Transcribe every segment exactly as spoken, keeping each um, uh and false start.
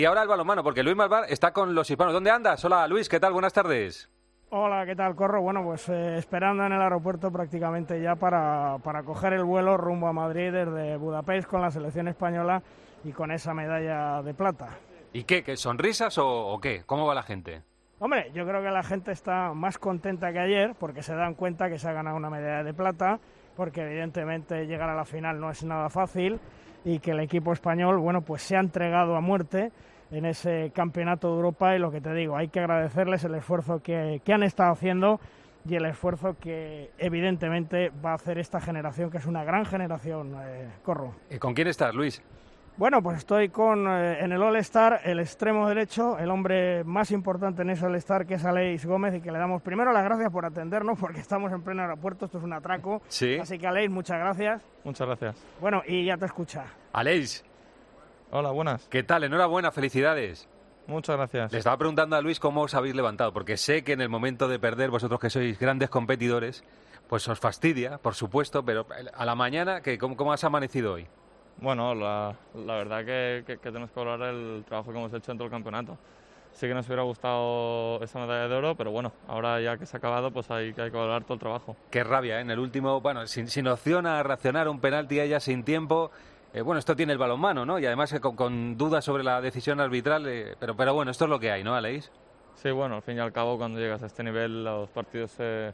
Y ahora el balonmano, porque Luis Malvar está con los hispanos. ¿Dónde andas? Hola Luis, ¿qué tal? Buenas tardes. Hola, ¿qué tal, Corro? Bueno, pues eh, esperando en el aeropuerto prácticamente ya para, para coger el vuelo rumbo a Madrid desde Budapest con la selección española y con esa medalla de plata. ¿Y qué? ¿Qué sonrisas o, o qué? ¿Cómo va la gente? Hombre, yo creo que la gente está más contenta que ayer porque se dan cuenta que se ha ganado una medalla de plata, porque evidentemente llegar a la final no es nada fácil y que el equipo español, bueno, pues se ha entregado a muerte en ese campeonato de Europa y lo que te digo, hay que agradecerles el esfuerzo que, que han estado haciendo y el esfuerzo que evidentemente va a hacer esta generación, que es una gran generación, eh, Corro. ¿Y con quién estás, Luis? Bueno, pues estoy con eh, en el All-Star el extremo derecho, el hombre más importante en ese All-Star, que es Aleix Gómez, y que le damos primero las gracias por atendernos porque estamos en pleno aeropuerto, esto es un atraco. Sí. Así que Aleix, muchas gracias. Muchas gracias. Bueno, y ya te escucha. Aleix. Hola, buenas. ¿Qué tal? Enhorabuena, felicidades. Muchas gracias. Le estaba preguntando a Luis cómo os habéis levantado, porque sé que en el momento de perder, vosotros que sois grandes competidores, pues os fastidia, por supuesto, pero a la mañana, ¿qué, cómo, ¿cómo has amanecido hoy? Bueno, la, la verdad que, que, que tenemos que valorar el trabajo que hemos hecho en todo el campeonato. Sí que nos hubiera gustado esa medalla de oro, pero bueno, ahora ya que se ha acabado, pues hay, hay que valorar todo el trabajo. Qué rabia, ¿eh? En el último, bueno, sin, sin opción a reaccionar, un penalti ya sin tiempo. Eh, bueno, esto tiene el balonmano, ¿no? Y además eh, con, con dudas sobre la decisión arbitral, eh, pero, pero bueno, esto es lo que hay, ¿no, Aleix? Sí, bueno, al fin y al cabo, cuando llegas a este nivel, los partidos se,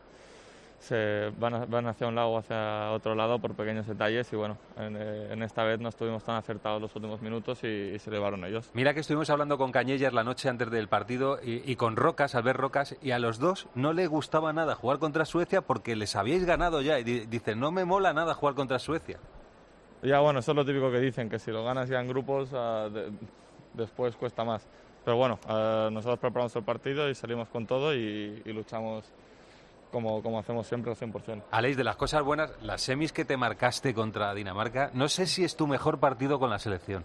se van, a, van hacia un lado o hacia otro lado por pequeños detalles y bueno, en, en esta vez no estuvimos tan acertados los últimos minutos y, y se llevaron ellos. Mira que estuvimos hablando con Cañellas la noche antes del partido y, y con Rocas, Albert Rocas, y a los dos no les gustaba nada jugar contra Suecia porque les habíais ganado ya. Y di, dicen, no me mola nada jugar contra Suecia. Ya, bueno, eso es lo típico que dicen, que si lo ganas ya en grupos, uh, de, después cuesta más. Pero bueno, uh, nosotros preparamos el partido y salimos con todo y, y luchamos como, como hacemos siempre al cien por cien. Aleix, de las cosas buenas, las semis que te marcaste contra Dinamarca, no sé si es tu mejor partido con la selección.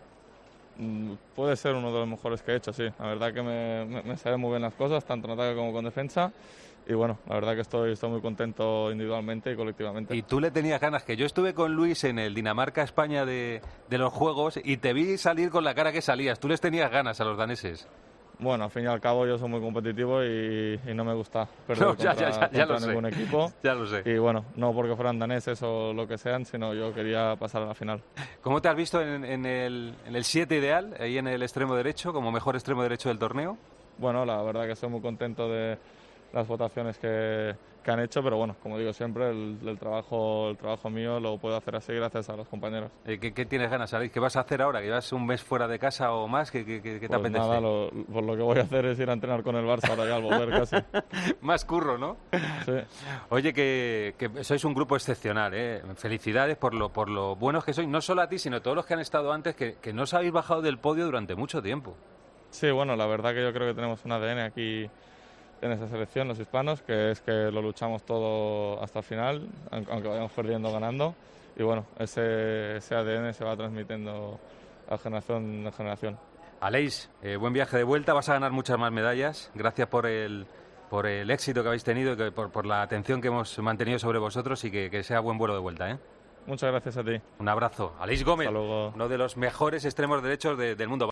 Mm, puede ser uno de los mejores que he hecho, sí. La verdad que me, me, me salen muy bien las cosas, tanto en ataque como con defensa. Y bueno, la verdad que estoy, estoy muy contento individualmente y colectivamente. Y tú le tenías ganas, que yo estuve con Luis en el Dinamarca-España de, de los Juegos y te vi salir con la cara que salías. Tú les tenías ganas a los daneses. Bueno, al fin y al cabo yo soy muy competitivo y, y no me gusta perder no, ya, contra, ya, ya, ya contra ningún sé. equipo. Ya lo sé. Y bueno, no porque fueran daneses o lo que sean, sino yo quería pasar a la final. ¿Cómo te has visto en, en el en el siete ideal, ahí en el extremo derecho, como mejor extremo derecho del torneo? Bueno, la verdad que estoy muy contento de las votaciones que, que han hecho, pero bueno, como digo siempre, el, el, trabajo, el trabajo mío lo puedo hacer así gracias a los compañeros. ¿Qué, qué tienes ganas, Aleix? ¿Qué vas a hacer ahora? ¿Que llevas un mes fuera de casa o más? ¿Qué, qué, qué te pues apetece? Nada, lo, pues lo que voy a hacer es ir a entrenar con el Barça ahora ya al volver casi. Más curro, ¿no? Sí. Oye, que, que sois un grupo excepcional, ¿eh? Felicidades por lo, por lo buenos que sois, no solo a ti, sino a todos los que han estado antes, que, que no os habéis bajado del podio durante mucho tiempo. Sí, bueno, la verdad que yo creo que tenemos un A D N aquí en esta selección, los hispanos, que es que lo luchamos todo hasta el final, aunque vayamos perdiendo o ganando, y bueno, ese, ese A D N se va transmitiendo a generación en generación. Aleix, eh, buen viaje de vuelta, vas a ganar muchas más medallas, gracias por el, por el éxito que habéis tenido, que por, por la atención que hemos mantenido sobre vosotros y que, que sea buen vuelo de vuelta, ¿eh? Muchas gracias a ti. Un abrazo. Aleix Gómez, Hasta luego. uno de los mejores extremos derechos de, del mundo.